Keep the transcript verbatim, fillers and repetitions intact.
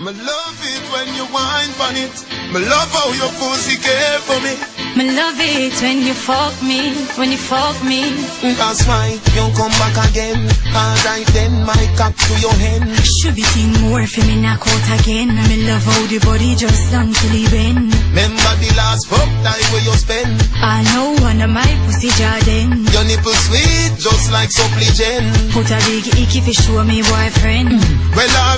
Me love it when you whine on it. Me love how your pussy care for me. Me love it when you fuck me, when you fuck me. That's why you come back again. Alright then, my cock to your hand. Should be seen more for me knock out again. And me love how the body just done till he bend. Remember the last fuck time where you spend. I know one of my pussy Jordan. Your nipple sweet, just like supply gen. Put a big icky for show me boyfriend. Well,